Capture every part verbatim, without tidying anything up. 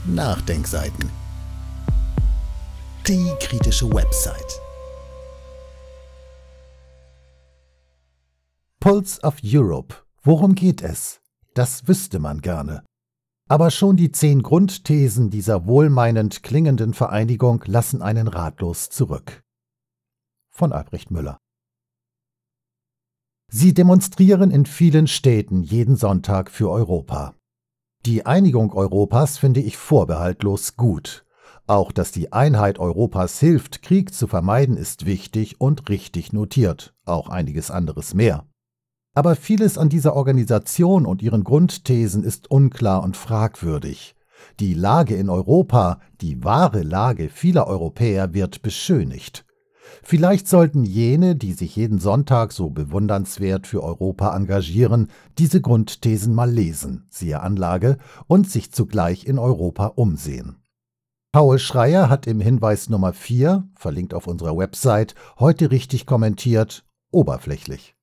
Nachdenkseiten. Die kritische Website. Pulse of Europe. Worum geht es? Das wüsste man gerne. Aber schon die zehn Grundthesen dieser wohlmeinend klingenden Vereinigung lassen einen ratlos zurück. Von Albrecht Müller. Sie demonstrieren in vielen Städten jeden Sonntag für Europa. Die Einigung Europas finde ich vorbehaltlos gut. Auch dass die Einheit Europas hilft, Krieg zu vermeiden, ist wichtig und richtig notiert, auch einiges anderes mehr. Aber vieles an dieser Organisation und ihren Grundthesen ist unklar und fragwürdig. Die Lage in Europa, die wahre Lage vieler Europäer, wird beschönigt. Vielleicht sollten jene, die sich jeden Sonntag so bewundernswert für Europa engagieren, diese Grundthesen mal lesen, siehe Anlage, und sich zugleich in Europa umsehen. Paul Schreier hat im Hinweis Nummer vier, verlinkt auf unserer Website, heute richtig kommentiert: oberflächlich.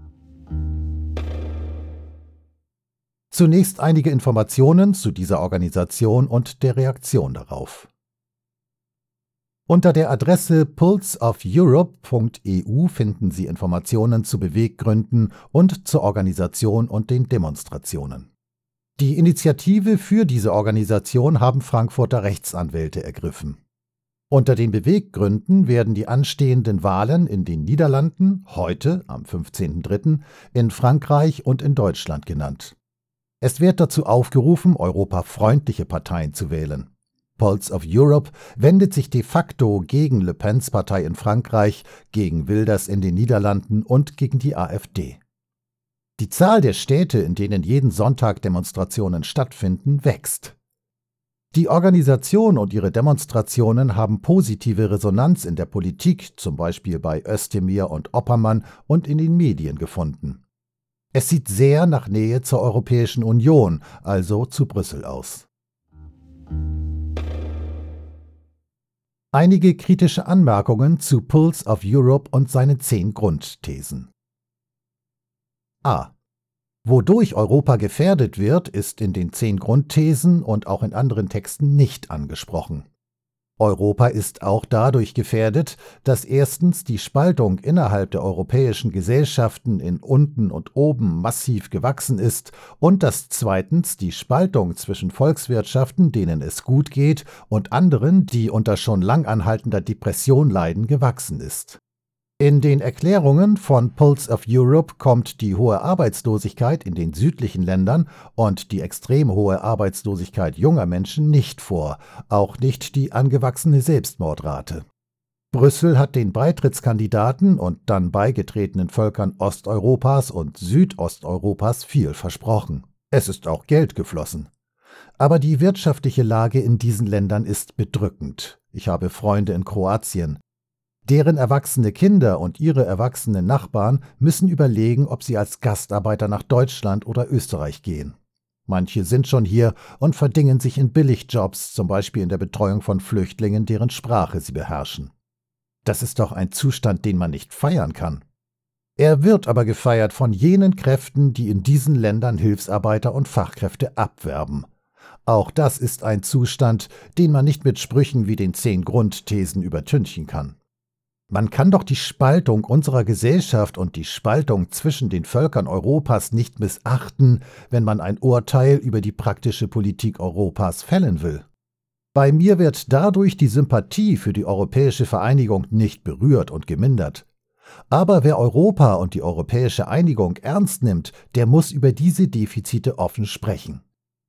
Zunächst einige Informationen zu dieser Organisation und der Reaktion darauf. Unter der Adresse pulse of europe punkt e u finden Sie Informationen zu Beweggründen und zur Organisation und den Demonstrationen. Die Initiative für diese Organisation haben Frankfurter Rechtsanwälte ergriffen. Unter den Beweggründen werden die anstehenden Wahlen in den Niederlanden heute, am fünfzehnten dritten, in Frankreich und in Deutschland genannt. Es wird dazu aufgerufen, europafreundliche Parteien zu wählen. Pulse of Europe wendet sich de facto gegen Le Pens Partei in Frankreich, gegen Wilders in den Niederlanden und gegen die AfD. Die Zahl der Städte, in denen jeden Sonntag Demonstrationen stattfinden, wächst. Die Organisation und ihre Demonstrationen haben positive Resonanz in der Politik, zum Beispiel bei Özdemir und Oppermann, und in den Medien gefunden. Es sieht sehr nach Nähe zur Europäischen Union, also zu Brüssel aus. Einige kritische Anmerkungen zu Pulse of Europe und seinen zehn Grundthesen. A. Wodurch Europa gefährdet wird, ist in den zehn Grundthesen und auch in anderen Texten nicht angesprochen. Europa ist auch dadurch gefährdet, dass erstens die Spaltung innerhalb der europäischen Gesellschaften in unten und oben massiv gewachsen ist und dass zweitens die Spaltung zwischen Volkswirtschaften, denen es gut geht, und anderen, die unter schon lang anhaltender Depression leiden, gewachsen ist. In den Erklärungen von Pulse of Europe kommt die hohe Arbeitslosigkeit in den südlichen Ländern und die extrem hohe Arbeitslosigkeit junger Menschen nicht vor, auch nicht die angewachsene Selbstmordrate. Brüssel hat den Beitrittskandidaten und dann beigetretenen Völkern Osteuropas und Südosteuropas viel versprochen. Es ist auch Geld geflossen. Aber die wirtschaftliche Lage in diesen Ländern ist bedrückend. Ich habe Freunde in Kroatien. Deren erwachsene Kinder und ihre erwachsenen Nachbarn müssen überlegen, ob sie als Gastarbeiter nach Deutschland oder Österreich gehen. Manche sind schon hier und verdingen sich in Billigjobs, zum Beispiel in der Betreuung von Flüchtlingen, deren Sprache sie beherrschen. Das ist doch ein Zustand, den man nicht feiern kann. Er wird aber gefeiert von jenen Kräften, die in diesen Ländern Hilfsarbeiter und Fachkräfte abwerben. Auch das ist ein Zustand, den man nicht mit Sprüchen wie den zehn Grundthesen übertünchen kann. Man kann doch die Spaltung unserer Gesellschaft und die Spaltung zwischen den Völkern Europas nicht missachten, wenn man ein Urteil über die praktische Politik Europas fällen will. Bei mir wird dadurch die Sympathie für die europäische Vereinigung nicht berührt und gemindert. Aber wer Europa und die europäische Einigung ernst nimmt, der muss über diese Defizite offen sprechen.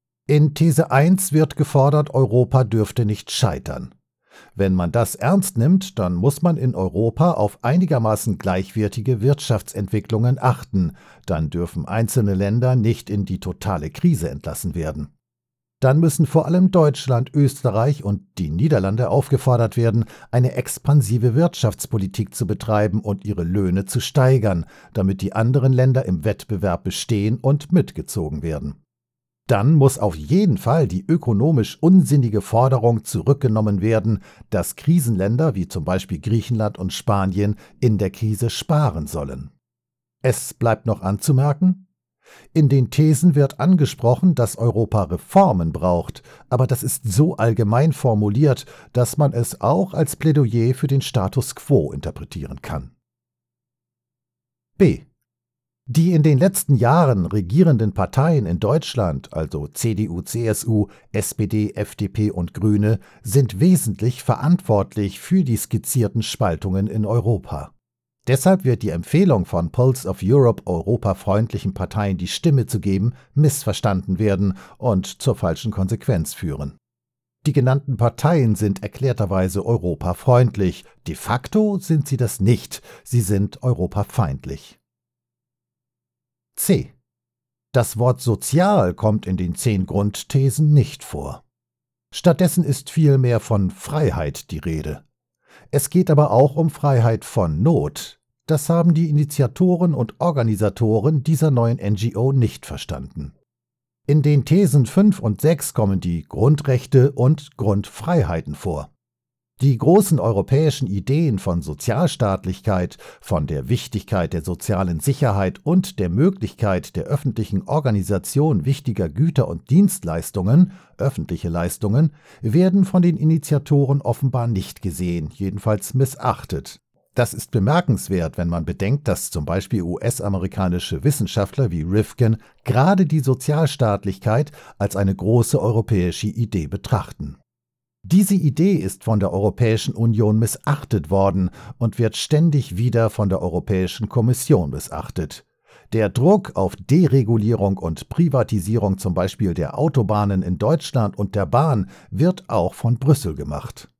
In These eins wird gefordert, Europa dürfte nicht scheitern. Wenn man das ernst nimmt, dann muss man in Europa auf einigermaßen gleichwertige Wirtschaftsentwicklungen achten, dann dürfen einzelne Länder nicht in die totale Krise entlassen werden. Dann müssen vor allem Deutschland, Österreich und die Niederlande aufgefordert werden, eine expansive Wirtschaftspolitik zu betreiben und ihre Löhne zu steigern, damit die anderen Länder im Wettbewerb bestehen und mitgezogen werden. Dann muss auf jeden Fall die ökonomisch unsinnige Forderung zurückgenommen werden, dass Krisenländer wie zum Beispiel Griechenland und Spanien in der Krise sparen sollen. Es bleibt noch anzumerken: In den Thesen wird angesprochen, dass Europa Reformen braucht, aber das ist so allgemein formuliert, dass man es auch als Plädoyer für den Status quo interpretieren kann. B. Die in den letzten Jahren regierenden Parteien in Deutschland, also C D U, C S U, S P D, F D P und Grüne, sind wesentlich verantwortlich für die skizzierten Spaltungen in Europa. Deshalb wird die Empfehlung von Pulse of Europe europafreundlichen Parteien die Stimme zu geben, missverstanden werden und zur falschen Konsequenz führen. Die genannten Parteien sind erklärterweise europafreundlich, de facto sind sie das nicht, sie sind europafeindlich. C. Das Wort sozial kommt in den zehn Grundthesen nicht vor. Stattdessen ist vielmehr von Freiheit die Rede. Es geht aber auch um Freiheit von Not. Das haben die Initiatoren und Organisatoren dieser neuen N G O nicht verstanden. In den Thesen fünf und sechs kommen die Grundrechte und Grundfreiheiten vor. Die großen europäischen Ideen von Sozialstaatlichkeit, von der Wichtigkeit der sozialen Sicherheit und der Möglichkeit der öffentlichen Organisation wichtiger Güter und Dienstleistungen, öffentliche Leistungen, werden von den Initiatoren offenbar nicht gesehen, jedenfalls missachtet. Das ist bemerkenswert, wenn man bedenkt, dass zum Beispiel U S-amerikanische Wissenschaftler wie Rifkin gerade die Sozialstaatlichkeit als eine große europäische Idee betrachten. Diese Idee ist von der Europäischen Union missachtet worden und wird ständig wieder von der Europäischen Kommission missachtet. Der Druck auf Deregulierung und Privatisierung zum Beispiel der Autobahnen in Deutschland und der Bahn wird auch von Brüssel gemacht.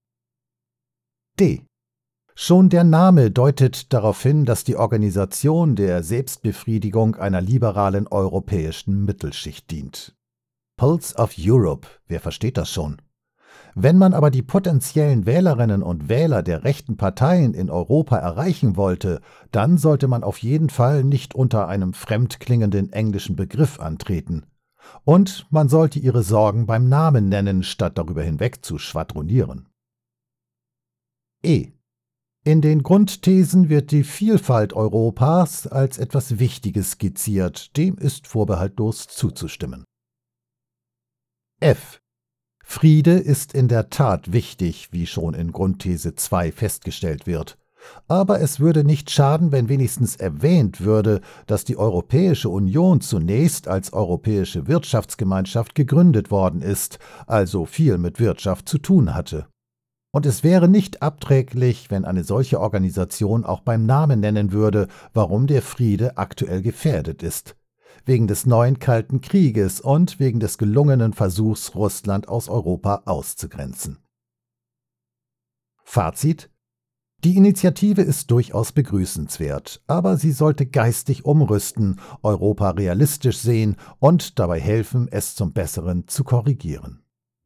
D. Schon der Name deutet darauf hin, dass die Organisation der Selbstbefriedigung einer liberalen europäischen Mittelschicht dient. Pulse of Europe, wer versteht das schon? Wenn man aber die potenziellen Wählerinnen und Wähler der rechten Parteien in Europa erreichen wollte, dann sollte man auf jeden Fall nicht unter einem fremdklingenden englischen Begriff antreten. Und man sollte ihre Sorgen beim Namen nennen, statt darüber hinweg zu schwadronieren. E. In den Grundthesen wird die Vielfalt Europas als etwas Wichtiges skizziert, dem ist vorbehaltlos zuzustimmen. F. Friede ist in der Tat wichtig, wie schon in Grundthese zwei festgestellt wird. Aber es würde nicht schaden, wenn wenigstens erwähnt würde, dass die Europäische Union zunächst als Europäische Wirtschaftsgemeinschaft gegründet worden ist, also viel mit Wirtschaft zu tun hatte. Und es wäre nicht abträglich, wenn eine solche Organisation auch beim Namen nennen würde, warum der Friede aktuell gefährdet ist. Wegen des neuen Kalten Krieges und wegen des gelungenen Versuchs, Russland aus Europa auszugrenzen. Fazit: Die Initiative ist durchaus begrüßenswert, aber sie sollte geistig umrüsten, Europa realistisch sehen und dabei helfen, es zum Besseren zu korrigieren.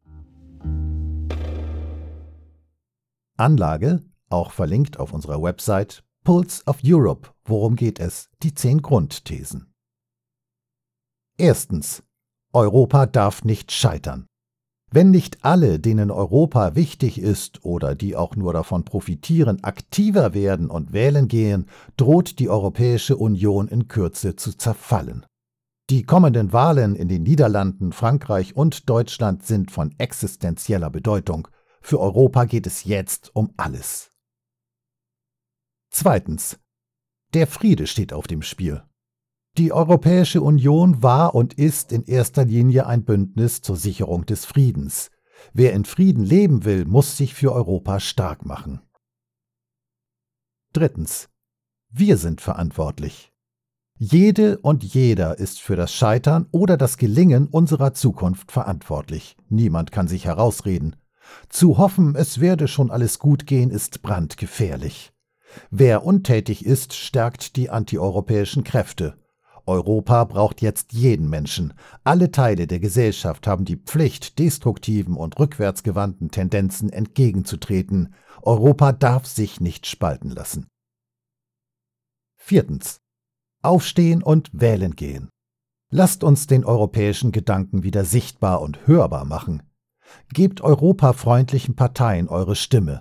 Anlage, auch verlinkt auf unserer Website, Pulse of Europe. Worum geht es? Die zehn Grundthesen. Erstens. Europa darf nicht scheitern. Wenn nicht alle, denen Europa wichtig ist oder die auch nur davon profitieren, aktiver werden und wählen gehen, droht die Europäische Union in Kürze zu zerfallen. Die kommenden Wahlen in den Niederlanden, Frankreich und Deutschland sind von existenzieller Bedeutung. Für Europa geht es jetzt um alles. Zweitens. Der Friede steht auf dem Spiel. Die Europäische Union war und ist in erster Linie ein Bündnis zur Sicherung des Friedens. Wer in Frieden leben will, muss sich für Europa stark machen. Drittens. Wir sind verantwortlich. Jede und jeder ist für das Scheitern oder das Gelingen unserer Zukunft verantwortlich. Niemand kann sich herausreden. Zu hoffen, es werde schon alles gut gehen, ist brandgefährlich. Wer untätig ist, stärkt die antieuropäischen Kräfte. Europa braucht jetzt jeden Menschen. Alle Teile der Gesellschaft haben die Pflicht, destruktiven und rückwärtsgewandten Tendenzen entgegenzutreten. Europa darf sich nicht spalten lassen. Viertens. Aufstehen und wählen gehen. Lasst uns den europäischen Gedanken wieder sichtbar und hörbar machen. Gebt europafreundlichen Parteien eure Stimme.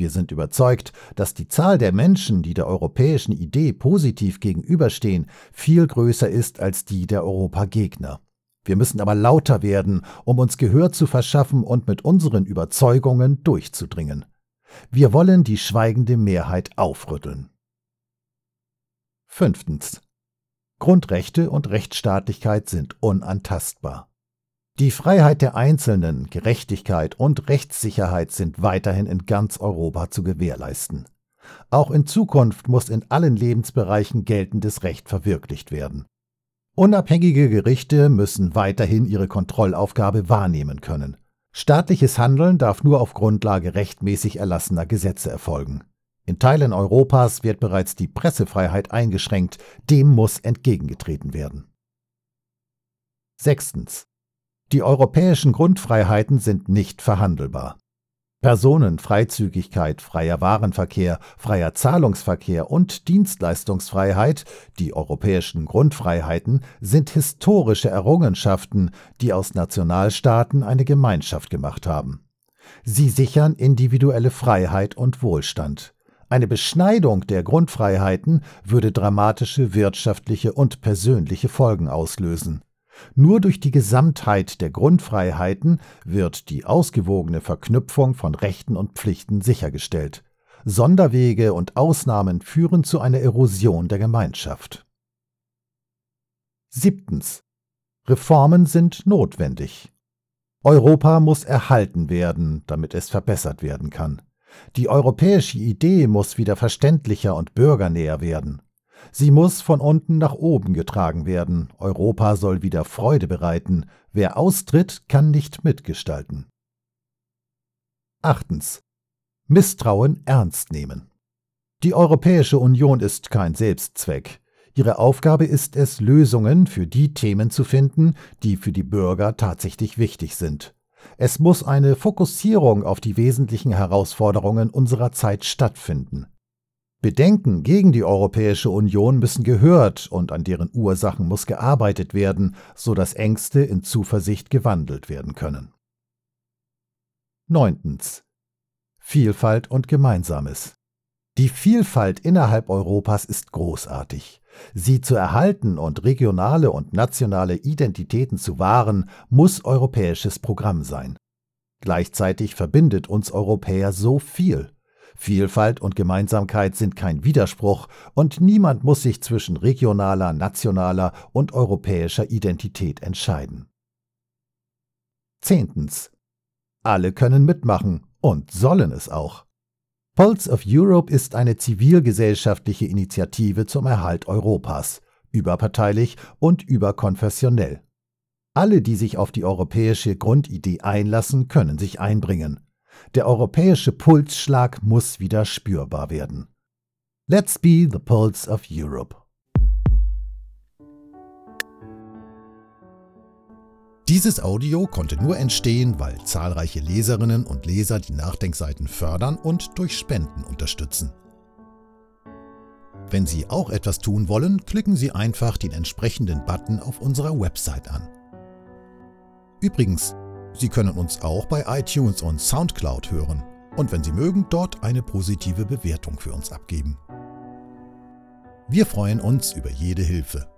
Wir sind überzeugt, dass die Zahl der Menschen, die der europäischen Idee positiv gegenüberstehen, viel größer ist als die der Europagegner. Wir müssen aber lauter werden, um uns Gehör zu verschaffen und mit unseren Überzeugungen durchzudringen. Wir wollen die schweigende Mehrheit aufrütteln. Fünftens. Grundrechte und Rechtsstaatlichkeit sind unantastbar. Die Freiheit der Einzelnen, Gerechtigkeit und Rechtssicherheit sind weiterhin in ganz Europa zu gewährleisten. Auch in Zukunft muss in allen Lebensbereichen geltendes Recht verwirklicht werden. Unabhängige Gerichte müssen weiterhin ihre Kontrollaufgabe wahrnehmen können. Staatliches Handeln darf nur auf Grundlage rechtmäßig erlassener Gesetze erfolgen. In Teilen Europas wird bereits die Pressefreiheit eingeschränkt, dem muss entgegengetreten werden. Sechstens. Die europäischen Grundfreiheiten sind nicht verhandelbar. Personenfreizügigkeit, freier Warenverkehr, freier Zahlungsverkehr und Dienstleistungsfreiheit, die europäischen Grundfreiheiten, sind historische Errungenschaften, die aus Nationalstaaten eine Gemeinschaft gemacht haben. Sie sichern individuelle Freiheit und Wohlstand. Eine Beschneidung der Grundfreiheiten würde dramatische wirtschaftliche und persönliche Folgen auslösen. Nur durch die Gesamtheit der Grundfreiheiten wird die ausgewogene Verknüpfung von Rechten und Pflichten sichergestellt. Sonderwege und Ausnahmen führen zu einer Erosion der Gemeinschaft. Siebtens. Reformen sind notwendig. Europa muss erhalten werden, damit es verbessert werden kann. Die europäische Idee muss wieder verständlicher und bürgernäher werden. Sie muss von unten nach oben getragen werden. Europa soll wieder Freude bereiten. Wer austritt, kann nicht mitgestalten. Achtens. Misstrauen ernst nehmen. Die Europäische Union ist kein Selbstzweck. Ihre Aufgabe ist es, Lösungen für die Themen zu finden, die für die Bürger tatsächlich wichtig sind. Es muss eine Fokussierung auf die wesentlichen Herausforderungen unserer Zeit stattfinden. Bedenken gegen die Europäische Union müssen gehört und an deren Ursachen muss gearbeitet werden, sodass Ängste in Zuversicht gewandelt werden können. Neuntens. Vielfalt und Gemeinsames. Die Vielfalt innerhalb Europas ist großartig. Sie zu erhalten und regionale und nationale Identitäten zu wahren, muss europäisches Programm sein. Gleichzeitig verbindet uns Europäer so viel. Vielfalt und Gemeinsamkeit sind kein Widerspruch und niemand muss sich zwischen regionaler, nationaler und europäischer Identität entscheiden. Zehntens. Alle können mitmachen und sollen es auch. Pulse of Europe ist eine zivilgesellschaftliche Initiative zum Erhalt Europas, überparteilich und überkonfessionell. Alle, die sich auf die europäische Grundidee einlassen, können sich einbringen. Der europäische Pulsschlag muss wieder spürbar werden. Let's be the Pulse of Europe. Dieses Audio konnte nur entstehen, weil zahlreiche Leserinnen und Leser die Nachdenkseiten fördern und durch Spenden unterstützen. Wenn Sie auch etwas tun wollen, klicken Sie einfach den entsprechenden Button auf unserer Website an. Übrigens, Sie können uns auch bei iTunes und Soundcloud hören und wenn Sie mögen, dort eine positive Bewertung für uns abgeben. Wir freuen uns über jede Hilfe.